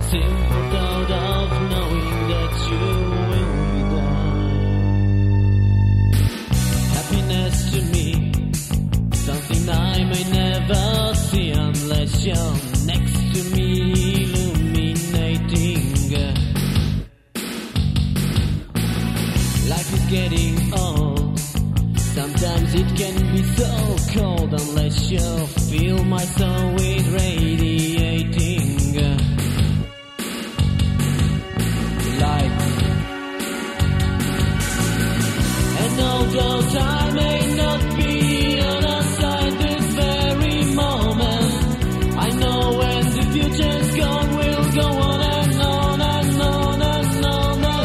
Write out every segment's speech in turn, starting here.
simple thought of knowing that you will be there. Happiness to me, something I may never see unless you're next to me, illuminating. Life is getting old, sometimes it can be so cold unless you feel my soul with radiating light. And although time may not be on our side this very moment, I know when the future's gone, we'll go on and on and on and on and on.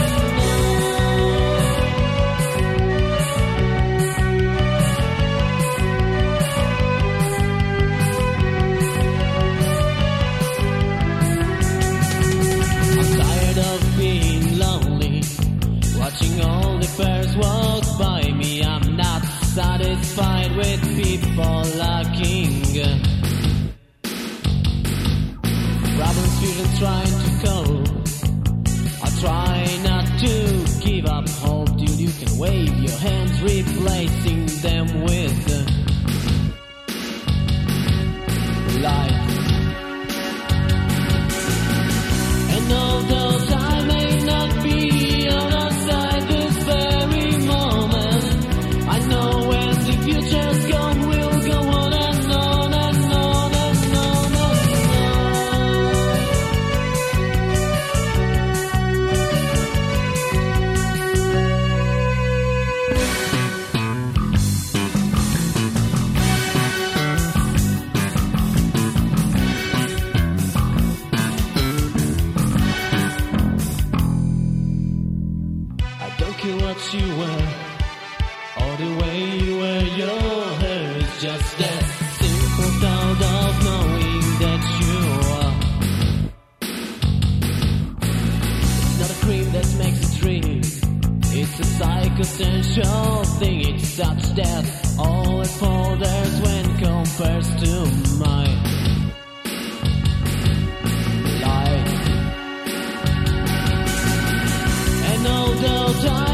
I'm tired of being lonely, watching all the pairs walk by me. I'm not satisfied with people lacking problems, feelings, trying to cope. I try not to give up hope, dude. You can wave your hands, replacing them with light. And although time may not be on our side this very moment, I know when the future's gone, we'll go on and on and on and on and on. I don't care what you wear, or the way you wear your hair. It's just that simple thought of knowing that you are. It's not a cream that makes a dream, it's a psychosocial thing. It's such that all it folders when compared to my life. And although time